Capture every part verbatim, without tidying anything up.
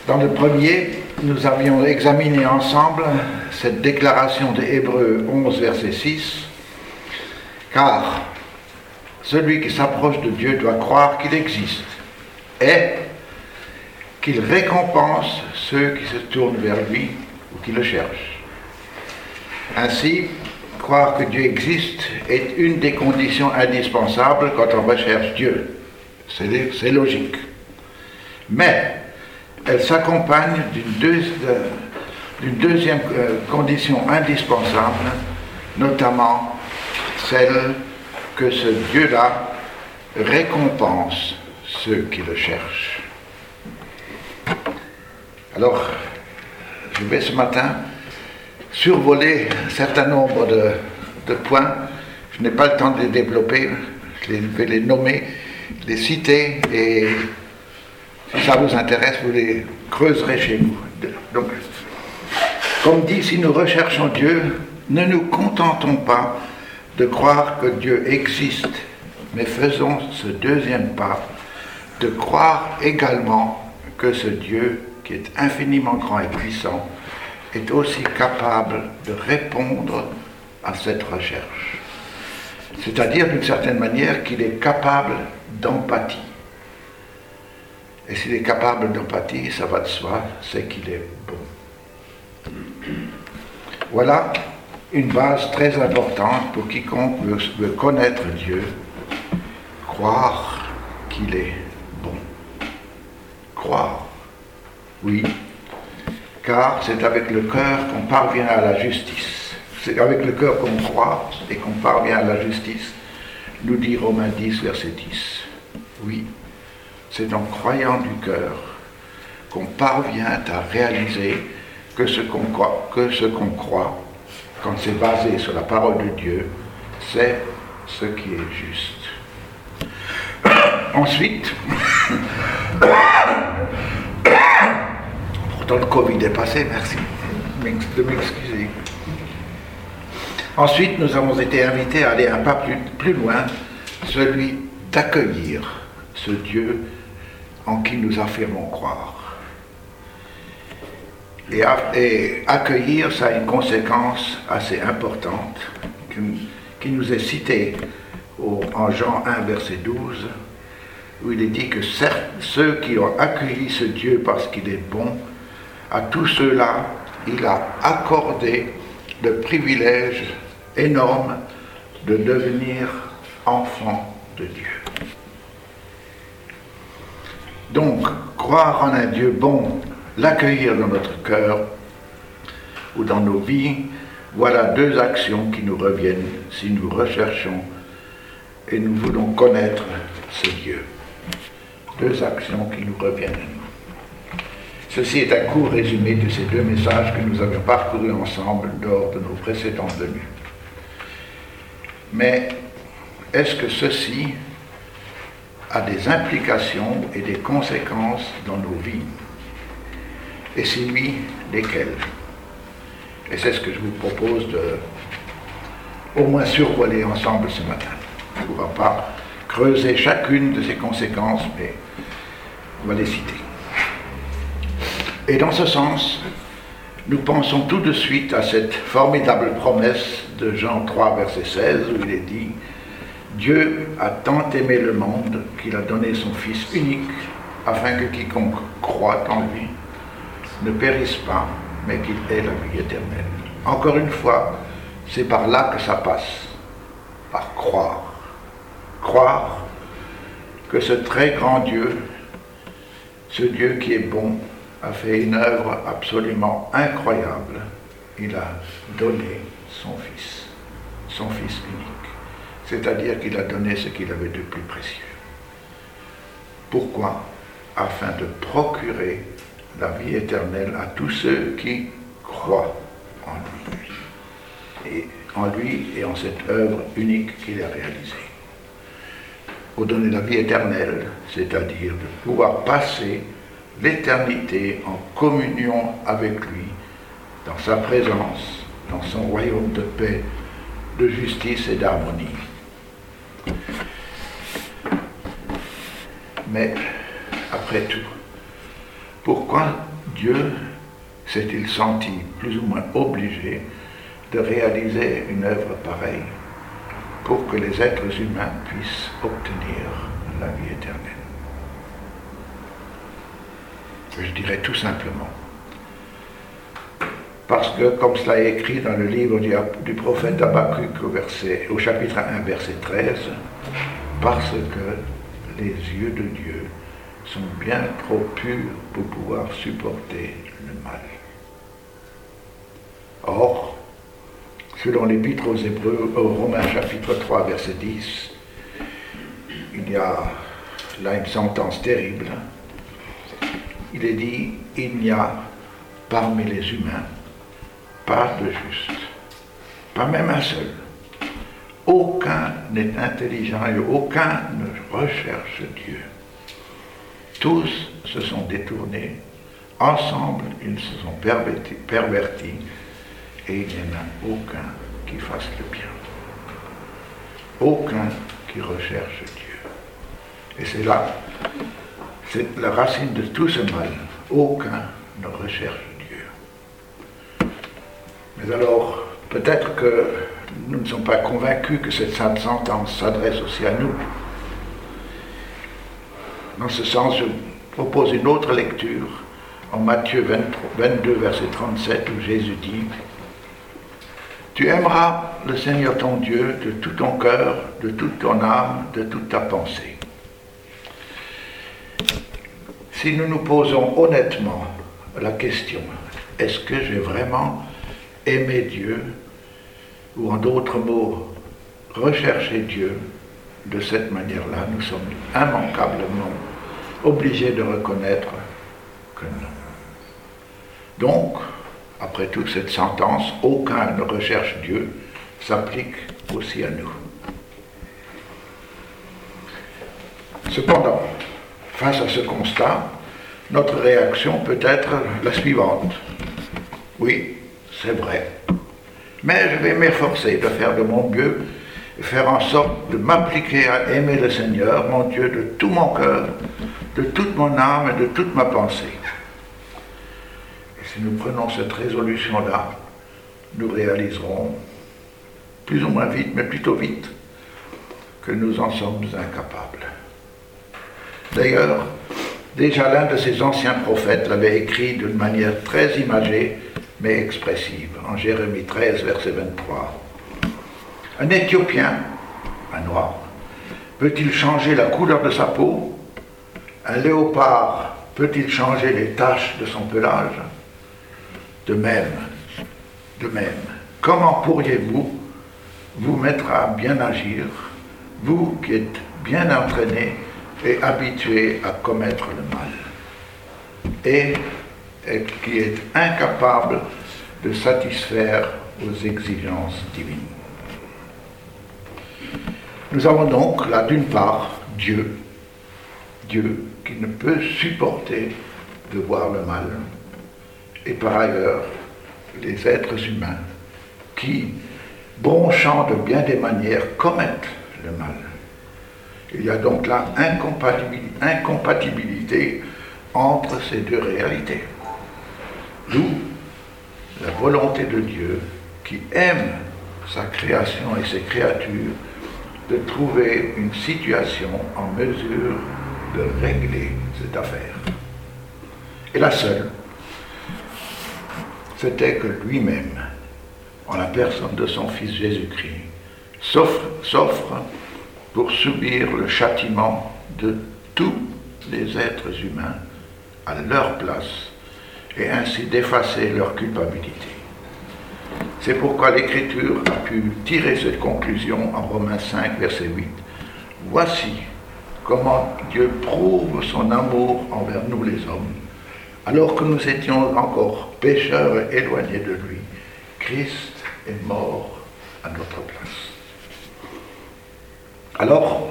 Dans le premier, nous avions examiné ensemble cette déclaration de Hébreux onze, verset six, « Car celui qui s'approche de Dieu doit croire qu'il existe et qu'il récompense ceux qui se tournent vers lui ou qui le cherchent. » Ainsi, croire que Dieu existe est une des conditions indispensables quand on recherche Dieu. C'est, c'est logique. Mais elle s'accompagne d'une, deux, d'une deuxième condition indispensable, notamment celle que ce Dieu-là récompense ceux qui le cherchent. Alors, je vais ce matin survoler un certain nombre de, de points. Je n'ai pas le temps de les développer, je vais les nommer, les citer, et si ça vous intéresse, vous les creuserez chez vous. Donc, comme dit, si nous recherchons Dieu, ne nous contentons pas de croire que Dieu existe, mais faisons ce deuxième pas, de croire également que ce Dieu, qui est infiniment grand et puissant, est aussi capable de répondre à cette recherche. C'est-à-dire, d'une certaine manière, qu'il est capable d'empathie. Et s'il est capable d'empathie, ça va de soi, c'est qu'il est bon. Voilà une base très importante pour quiconque veut, veut connaître Dieu, croire qu'il est bon. Croire, oui, car c'est avec le cœur qu'on parvient à la justice. C'est avec le cœur qu'on croit et qu'on parvient à la justice, nous dit Romains dix, verset dix. Oui, c'est en croyant du cœur qu'on parvient à réaliser que ce qu'on croit, que ce qu'on croit, quand c'est basé sur la parole de Dieu, c'est ce qui est juste. Ensuite, pourtant le Covid est passé, merci de m'excuser. Ensuite, nous avons été invités à aller un pas plus, plus loin, celui d'accueillir ce Dieu en qui nous affirmons croire. Et, et accueillir, ça a une conséquence assez importante qui, qui nous est citée au, en Jean un, verset douze, où il est dit que certes, ceux qui ont accueilli ce Dieu parce qu'il est bon, à tous ceux-là, il a accordé le privilège énorme de devenir enfants de Dieu. Donc, croire en un Dieu bon, l'accueillir dans notre cœur ou dans nos vies, voilà deux actions qui nous reviennent si nous recherchons et nous voulons connaître ce Dieu. Deux actions qui nous reviennent à nous. Ceci est un court résumé de ces deux messages que nous avions parcourus ensemble lors de nos précédentes venues. Mais est-ce que ceci a des implications et des conséquences dans nos vies? Et si oui, lesquelles? Et c'est ce que je vous propose de au moins survoler ensemble ce matin. On ne pourra pas creuser chacune de ces conséquences, mais on va les citer. Et dans ce sens, nous pensons tout de suite à cette formidable promesse de Jean trois, verset seize, où il est dit « Dieu a tant aimé le monde qu'il a donné son Fils unique, afin que quiconque croit en lui ne périsse pas, mais qu'il ait la vie éternelle. » Encore une fois, c'est par là que ça passe, par croire. Croire que ce très grand Dieu, ce Dieu qui est bon, a fait une œuvre absolument incroyable. Il a donné son Fils, son Fils unique. C'est-à-dire qu'il a donné ce qu'il avait de plus précieux. Pourquoi? Afin de procurer la vie éternelle à tous ceux qui croient en lui. Et en lui et en cette œuvre unique qu'il a réalisée. Pour donner la vie éternelle, c'est-à-dire de pouvoir passer l'éternité en communion avec lui, dans sa présence, dans son royaume de paix, de justice et d'harmonie. Mais, après tout, pourquoi Dieu s'est-il senti plus ou moins obligé de réaliser une œuvre pareille pour que les êtres humains puissent obtenir la vie éternelle? Je dirais tout simplement, parce que, comme cela est écrit dans le livre du, du prophète Habakkuk au, verset, au chapitre un, verset treize, parce que les yeux de Dieu sont bien trop purs pour pouvoir supporter le mal. Or, selon l'Épître aux Hébreux, au Romains chapitre trois, verset dix, il y a là une sentence terrible. Il est dit, il n'y a parmi les humains pas de juste, pas même un seul. Aucun n'est intelligent et aucun ne recherche Dieu. Tous se sont détournés, ensemble ils se sont pervertis, pervertis et il n'y en a aucun qui fasse le bien. Aucun qui recherche Dieu. Et c'est là, c'est la racine de tout ce mal. Aucun ne recherche Dieu. Mais alors, peut-être que nous ne sommes pas convaincus que cette sainte sentence s'adresse aussi à nous. Dans ce sens, je propose une autre lecture en Matthieu vingt-deux, verset trente-sept, où Jésus dit « Tu aimeras le Seigneur ton Dieu de tout ton cœur, de toute ton âme, de toute ta pensée. » Si nous nous posons honnêtement la question « Est-ce que j'ai vraiment aimé Dieu ?» ou en d'autres mots, rechercher Dieu de cette manière-là, nous sommes immanquablement obligés de reconnaître que non. Donc, après toute cette sentence, aucun ne recherche Dieu, s'applique aussi à nous. Cependant, face à ce constat, notre réaction peut être la suivante. Oui, c'est vrai. Mais je vais m'efforcer de faire de mon mieux et faire en sorte de m'appliquer à aimer le Seigneur, mon Dieu, de tout mon cœur, de toute mon âme et de toute ma pensée. Et si nous prenons cette résolution-là, nous réaliserons, plus ou moins vite, mais plutôt vite, que nous en sommes incapables. D'ailleurs, déjà l'un de ces anciens prophètes l'avait écrit d'une manière très imagée, mais expressive, en Jérémie treize, verset vingt-trois. Un Éthiopien, un noir, peut-il changer la couleur de sa peau? Un léopard peut-il changer les taches de son pelage? De même, de même, comment pourriez-vous vous mettre à bien agir, vous qui êtes bien entraînés et habitués à commettre le mal, et et qui est incapable de satisfaire aux exigences divines. Nous avons donc là d'une part Dieu, Dieu qui ne peut supporter de voir le mal, et par ailleurs les êtres humains qui, bronchant de bien des manières, commettent le mal. Il y a donc là incompatibilité, incompatibilité entre ces deux réalités. D'où la volonté de Dieu qui aime sa création et ses créatures de trouver une situation en mesure de régler cette affaire. Et la seule, c'était que lui-même, en la personne de son Fils Jésus-Christ, s'offre, s'offre pour subir le châtiment de tous les êtres humains à leur place, et ainsi d'effacer leur culpabilité. C'est pourquoi l'Écriture a pu tirer cette conclusion en Romains cinq, verset huit. Voici comment Dieu prouve son amour envers nous les hommes. Alors que nous étions encore pécheurs et éloignés de lui, Christ est mort à notre place. Alors,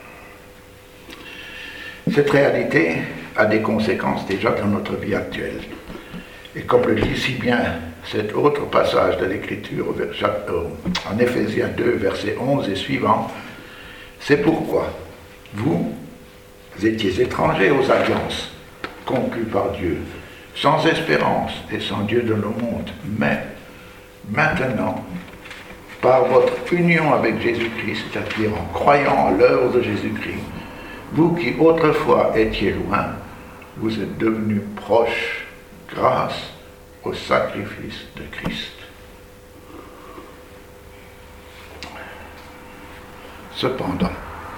cette réalité a des conséquences déjà dans notre vie actuelle. Et comme le dit si bien cet autre passage de l'Écriture en Éphésiens deux, versets onze et suivants, c'est pourquoi vous étiez étrangers aux alliances conclues par Dieu, sans espérance et sans Dieu de le monde. Mais maintenant, par votre union avec Jésus-Christ, c'est-à-dire en croyant à l'œuvre de Jésus-Christ, vous qui autrefois étiez loin, vous êtes devenus proches grâce au sacrifice de Christ. Cependant,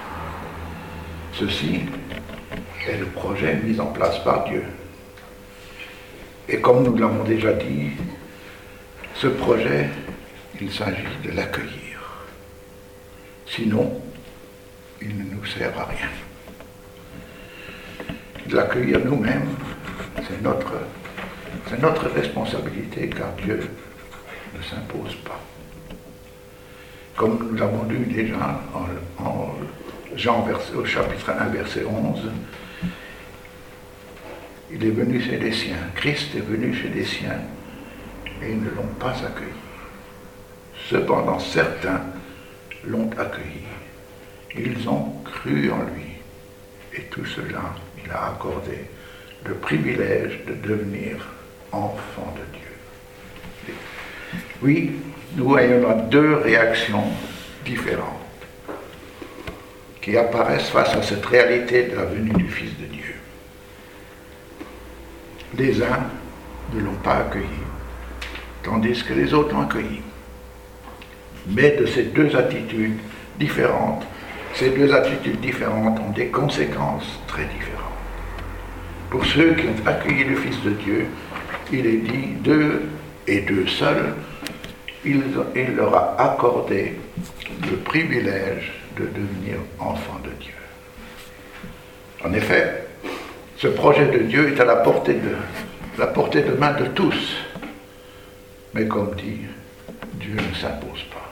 ceci est le projet mis en place par Dieu. Et comme nous l'avons déjà dit, ce projet, il s'agit de l'accueillir. Sinon, il ne nous sert à rien. De l'accueillir nous-mêmes, c'est notre, c'est notre responsabilité, car Dieu ne s'impose pas. Comme nous l'avons lu déjà en, en Jean verset, au chapitre un, verset onze, il est venu chez les siens, Christ est venu chez les siens, et ils ne l'ont pas accueilli. Cependant, certains l'ont accueilli. Ils ont cru en lui. Et tout cela, il a accordé le privilège de devenir enfant de Dieu. Oui, nous voyons là deux réactions différentes qui apparaissent face à cette réalité de la venue du Fils de Dieu. Les uns ne l'ont pas accueilli, tandis que les autres l'ont accueilli. Mais de ces deux attitudes différentes, ces deux attitudes différentes ont des conséquences très différentes. Pour ceux qui ont accueilli le Fils de Dieu, il est dit d'eux et d'eux seuls, il, il leur a accordé le privilège de devenir enfants de Dieu. En effet, ce projet de Dieu est à la portée de, la portée de main de tous. Mais comme dit, Dieu ne s'impose pas.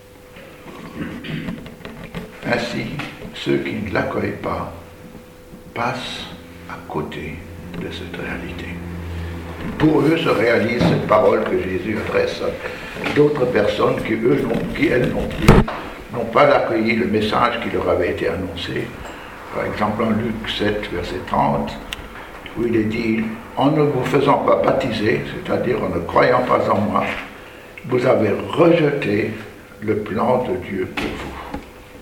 Ainsi, ceux qui ne l'accueillent pas passent à côté de cette réalité. Pour eux se réalise cette parole que Jésus adresse à d'autres personnes qui, eux, qui elles non plus, n'ont pas accueilli le message qui leur avait été annoncé. Par exemple, en Luc sept, verset trente, où il est dit « En ne vous faisant pas baptiser, c'est-à-dire en ne croyant pas en moi, vous avez rejeté le plan de Dieu pour vous. »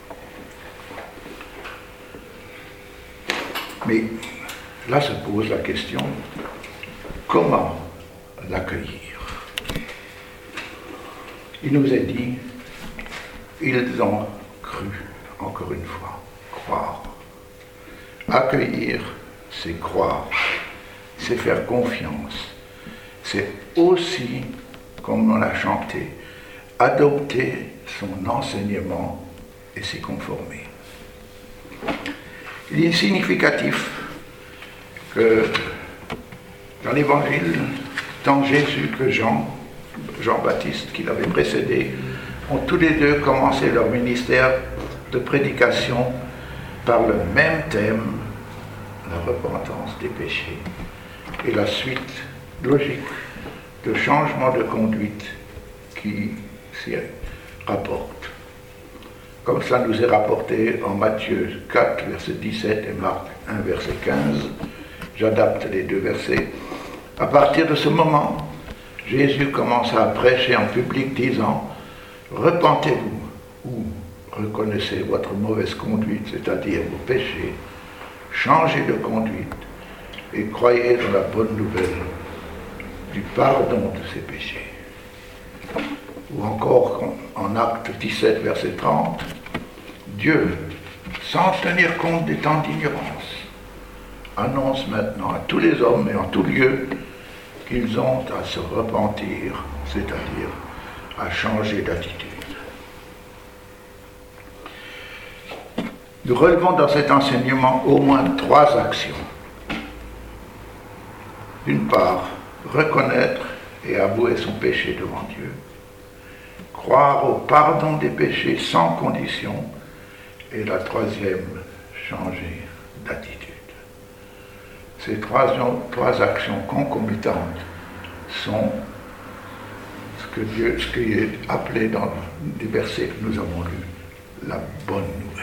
Mais là se pose la question, comment l'accueillir? Il nous est dit, ils ont cru, encore une fois, croire. Accueillir, c'est croire, c'est faire confiance, c'est aussi, comme on l'a chanté, adopter son enseignement et s'y conformer. Il est significatif que dans l'Évangile, tant Jésus que Jean, Jean-Baptiste qui l'avait précédé, ont tous les deux commencé leur ministère de prédication par le même thème, la repentance des péchés, et la suite logique de changement de conduite qui s'y rapporte. Comme ça nous est rapporté en Matthieu quatre, verset dix-sept et Marc un, verset quinze. J'adapte les deux versets. À partir de ce moment, Jésus commença à prêcher en public disant « Repentez-vous ou reconnaissez votre mauvaise conduite, c'est-à-dire vos péchés, changez de conduite et croyez dans la bonne nouvelle du pardon de ces péchés. » Ou encore en Acte dix-sept, verset trente, Dieu, sans tenir compte des temps d'ignorance, annonce maintenant à tous les hommes et en tout lieu qu'ils ont à se repentir, c'est-à-dire à changer d'attitude. Nous relevons dans cet enseignement au moins trois actions. D'une part, reconnaître et avouer son péché devant Dieu. Croire au pardon des péchés sans condition. Et la troisième, changer d'attitude. Ces trois, trois actions concomitantes sont ce, que Dieu, ce qui est appelé dans les versets que nous avons lus, la bonne nouvelle.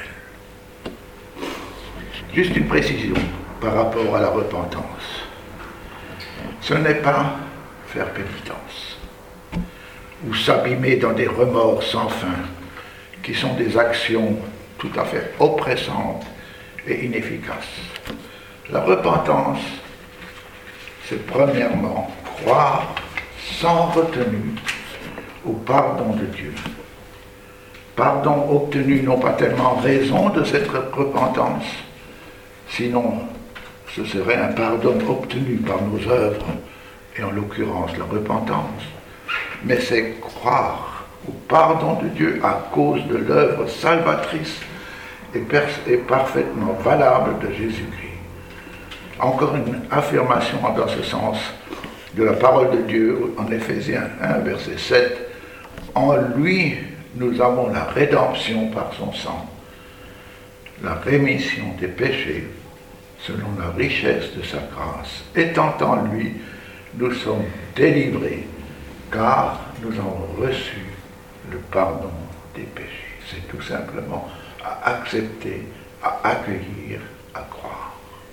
Juste une précision par rapport à la repentance. Ce n'est pas faire pénitence ou s'abîmer dans des remords sans fin, qui sont des actions tout à fait oppressantes et inefficaces. La repentance, c'est premièrement croire sans retenue au pardon de Dieu. Pardon obtenu non pas tellement en raison de cette repentance, sinon ce serait un pardon obtenu par nos œuvres, et en l'occurrence la repentance, mais c'est croire au pardon de Dieu à cause de l'œuvre salvatrice et, pers- et parfaitement valable de Jésus-Christ. Encore une affirmation dans ce sens de la parole de Dieu en Éphésiens un, verset sept. En lui, nous avons la rédemption par son sang, la rémission des péchés selon la richesse de sa grâce. Étant en lui, nous sommes délivrés, car nous avons reçu le pardon des péchés. C'est tout simplement à accepter, à accueillir, à croire.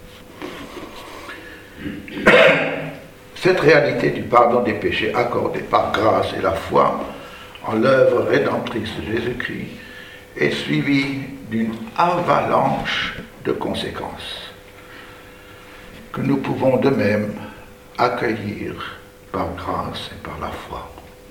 Cette réalité du pardon des péchés accordé par grâce et la foi en l'œuvre rédemptrice de Jésus-Christ est suivie d'une avalanche de conséquences que nous pouvons de même accueillir par grâce et par la foi.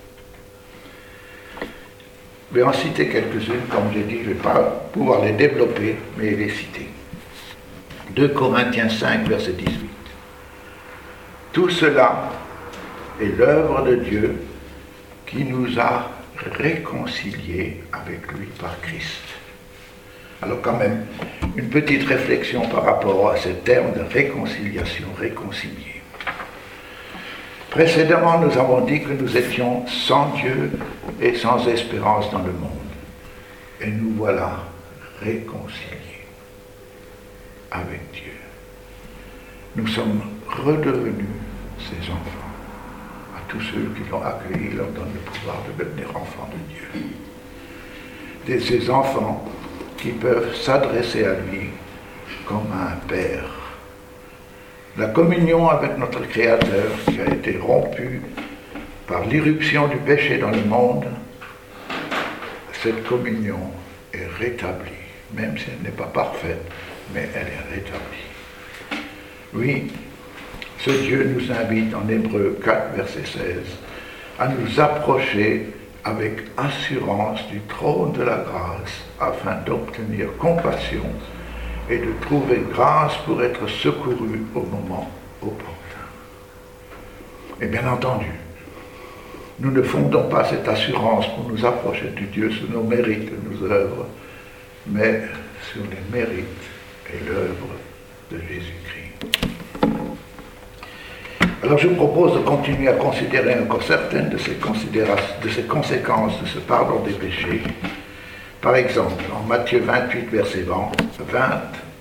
Je vais en citer quelques-unes, comme j'ai dit, je ne vais pas pouvoir les développer, mais les citer. deux Corinthiens cinq, verset dix-huit. Tout cela est l'œuvre de Dieu qui nous a réconciliés avec lui par Christ. Alors quand même, une petite réflexion par rapport à ce terme de réconciliation, réconcilier. Précédemment, nous avons dit que nous étions sans Dieu et sans espérance dans le monde. Et nous voilà réconciliés avec Dieu. Nous sommes redevenus ses enfants. À tous ceux qui l'ont accueilli, leur donne le pouvoir de devenir enfants de Dieu. De ces enfants qui peuvent s'adresser à lui comme à un père. La communion avec notre Créateur qui a été rompue par l'irruption du péché dans le monde, cette communion est rétablie, même si elle n'est pas parfaite, mais elle est rétablie. Oui, ce Dieu nous invite en Hébreux quatre, verset seize, à nous approcher avec assurance du trône de la grâce afin d'obtenir compassion et de trouver grâce pour être secouru au moment opportun. Et bien entendu, nous ne fondons pas cette assurance pour nous approcher de Dieu sur nos mérites et nos œuvres, mais sur les mérites et l'œuvre de Jésus-Christ. Alors je vous propose de continuer à considérer encore certaines de ces, de ces conséquences de ce pardon des péchés. Par exemple, en Matthieu vingt-huit, verset vingt,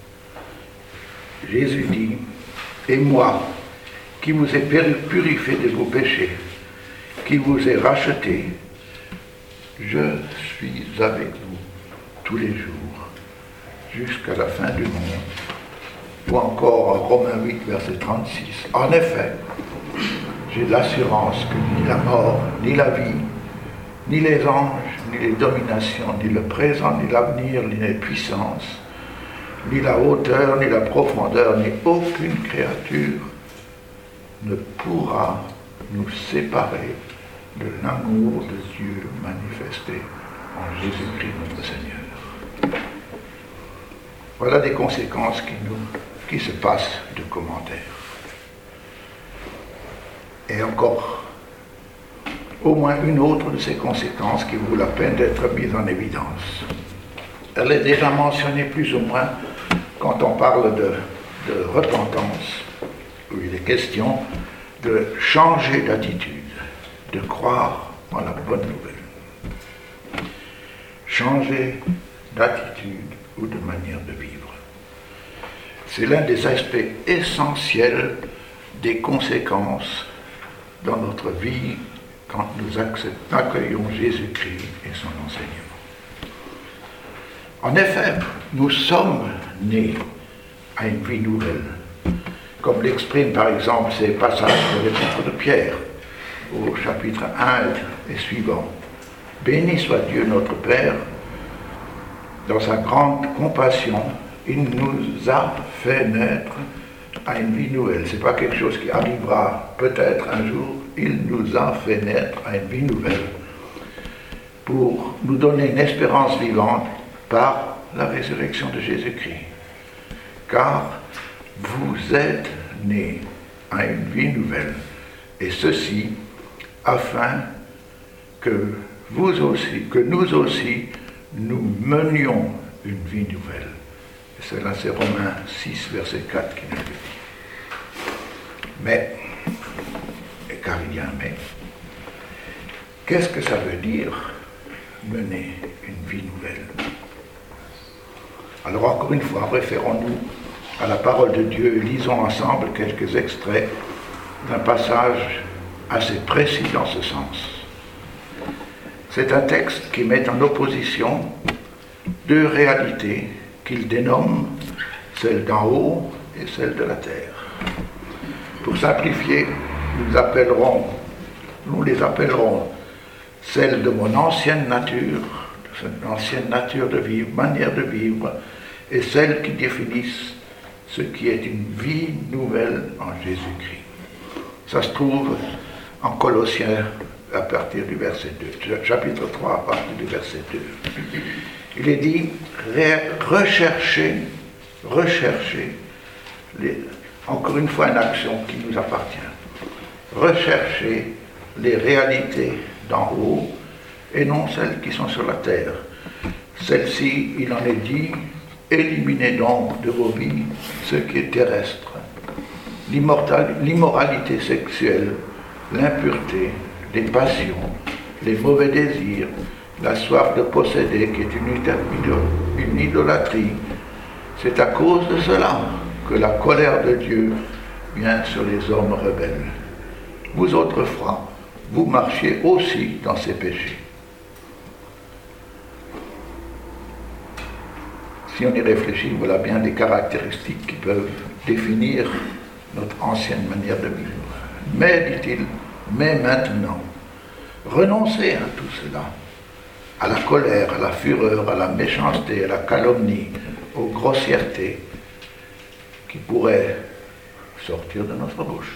Jésus dit « Et moi, qui vous ai purifié de vos péchés, qui vous ai racheté, je suis avec vous tous les jours, jusqu'à la fin du monde. » Ou encore en Romains huit, verset trente-six. En effet, j'ai l'assurance que ni la mort, ni la vie, ni les anges, ni les dominations, ni le présent, ni l'avenir, ni les puissances, ni la hauteur, ni la profondeur, ni aucune créature ne pourra nous séparer de l'amour de Dieu manifesté en Jésus-Christ notre Seigneur. Voilà des conséquences qui, nous, qui se passent de commentaires. Et encore, au moins une autre de ces conséquences qui vaut la peine d'être mise en évidence. Elle est déjà mentionnée plus ou moins quand on parle de, de repentance, où il est question de changer d'attitude, de croire en la bonne nouvelle. Changer d'attitude ou de manière de vivre. C'est l'un des aspects essentiels des conséquences dans notre vie quand nous accueillons Jésus-Christ et son enseignement. En effet, nous sommes nés à une vie nouvelle comme l'expriment par exemple ces passages de l'Épître de Pierre, au chapitre un et suivant. Béni soit Dieu notre Père, dans sa grande compassion, il nous a fait naître à une vie nouvelle. Ce n'est pas quelque chose qui arrivera peut-être un jour, il nous a fait naître à une vie nouvelle pour nous donner une espérance vivante par la résurrection de Jésus-Christ. Car vous êtes nés à une vie nouvelle, et ceci afin que vous aussi, que nous aussi, nous menions une vie nouvelle. Et cela, c'est Romains six, verset quatre qui nous le dit. Mais, et car il y a un mais, qu'est-ce que ça veut dire mener une vie nouvelle? Alors encore une fois, référons-nous à la parole de Dieu et lisons ensemble quelques extraits d'un passage assez précis dans ce sens. C'est un texte qui met en opposition deux réalités qu'il dénomme, celle d'en haut et celle de la terre. Pour simplifier, nous appellerons, nous les appellerons celle de mon ancienne nature, de cette ancienne nature de vivre, manière de vivre, et celle qui définissent ce qui est une vie nouvelle en Jésus-Christ. Ça se trouve en Colossiens à partir du verset deux, chapitre trois à partir du verset deux. Il est dit, recherchez, recherchez, les, encore une fois une action qui nous appartient, recherchez les réalités d'en haut et non celles qui sont sur la terre. Celles-ci, il en est dit, éliminez donc de vos vies ce qui est terrestre, l'immoralité sexuelle, l'impureté, les passions, les mauvais désirs, la soif de posséder qui est une, une idolâtrie. C'est à cause de cela que la colère de Dieu vient sur les hommes rebelles. Vous autrefois, vous marchiez aussi dans ces péchés. Si on y réfléchit, voilà bien des caractéristiques qui peuvent définir notre ancienne manière de vivre. Mais, dit-il, mais maintenant, renoncez à tout cela, à la colère, à la fureur, à la méchanceté, à la calomnie, aux grossièretés qui pourraient sortir de notre bouche.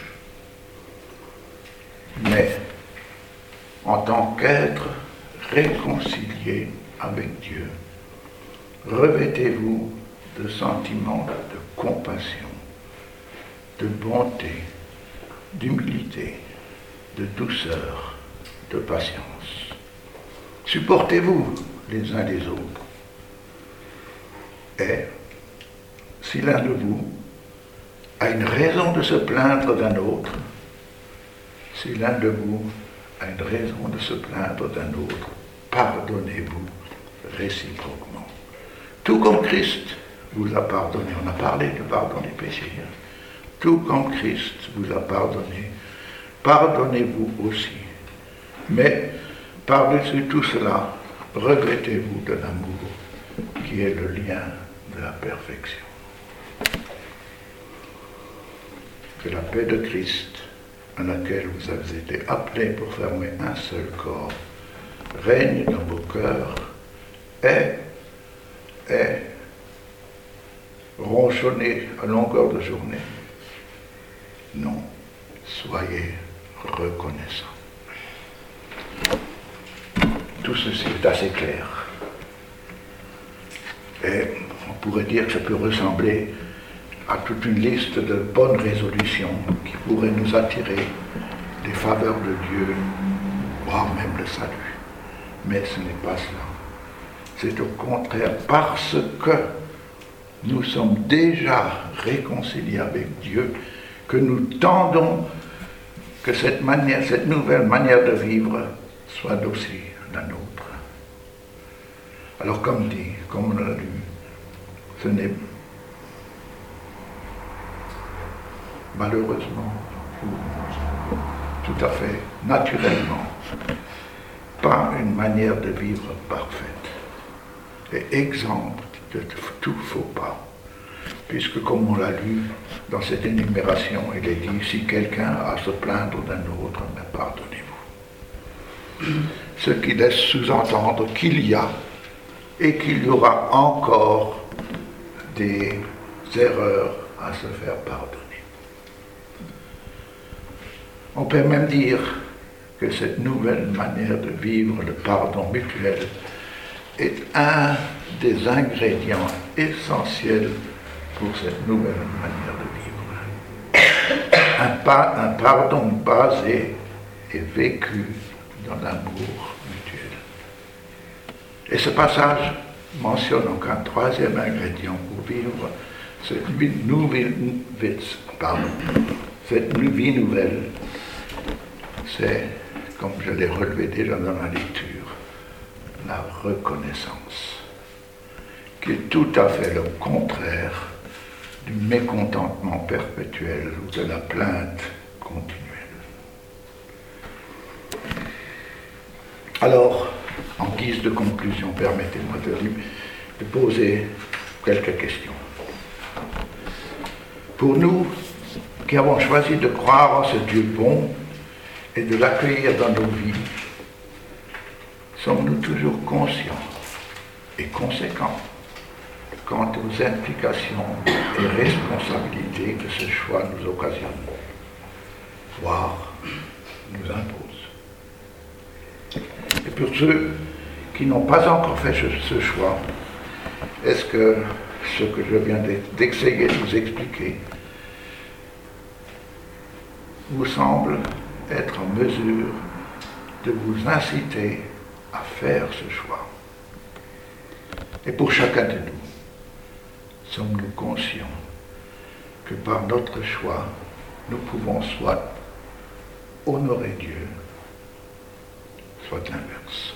Mais, en tant qu'être réconcilié avec Dieu, revêtez-vous de sentiments de compassion, de bonté, d'humilité, de douceur, de patience. Supportez-vous les uns les autres. Et, si l'un de vous a une raison de se plaindre d'un autre, si l'un de vous a une raison de se plaindre d'un autre, pardonnez-vous réciproquement. Tout comme Christ vous a pardonné. On a parlé du pardon des péchés. Hein. Tout comme Christ vous a pardonné, pardonnez-vous aussi. Mais, par-dessus tout cela, revêtez-vous de l'amour qui est le lien de la perfection. Que la paix de Christ, à laquelle vous avez été appelés pour former un seul corps, règne dans vos cœurs et, et ronchonnez à longueur de journée. Non, soyez reconnaissants. Tout ceci est assez clair. Et on pourrait dire que ça peut ressembler à toute une liste de bonnes résolutions qui pourraient nous attirer les faveurs de Dieu, voire même le salut. Mais ce n'est pas cela. C'est au contraire parce que nous sommes déjà réconciliés avec Dieu que nous tendons que cette manière, cette nouvelle manière de vivre soit aussi la nôtre. Alors comme dit, comme on l'a lu, ce n'est malheureusement ou tout à fait naturellement pas une manière de vivre parfaite et exempte de tout faux pas. puisque comme on l'a lu dans cette énumération, il est dit, si quelqu'un a à se plaindre d'un autre, mais pardonnez-vous. Ce qui laisse sous-entendre qu'il y a et qu'il y aura encore des erreurs à se faire pardonner. On peut même dire que cette nouvelle manière de vivre le pardon mutuel est un des ingrédients essentiels pour cette nouvelle manière de vivre. Un, pa- un pardon basé et vécu dans l'amour mutuel. Et ce passage mentionne encore un troisième ingrédient pour vivre cette vie nouvelle, pardon, cette vie nouvelle. C'est, comme je l'ai relevé déjà dans la lecture, la reconnaissance, qui est tout à fait le contraire du mécontentement perpétuel ou de la plainte continuelle. Alors, en guise de conclusion, permettez-moi de, de poser quelques questions. Pour nous qui avons choisi de croire en ce Dieu bon et de l'accueillir dans nos vies, sommes-nous toujours conscients et conséquents quant aux implications et responsabilités que ce choix nous occasionne, voire nous impose. Et pour ceux qui n'ont pas encore fait ce, ce choix, est-ce que ce que je viens d'essayer de vous expliquer vous semble être en mesure de vous inciter à faire ce choix? Et pour chacun de nous, sommes-nous conscients que par notre choix, nous pouvons soit honorer Dieu, soit l'inverse.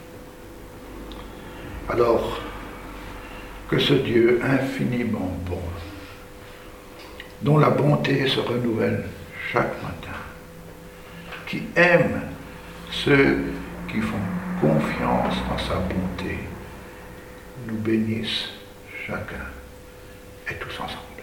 Alors, que ce Dieu infiniment bon, dont la bonté se renouvelle chaque matin, qui aime ceux qui font confiance en sa bonté, nous bénisse chacun et tous ensemble.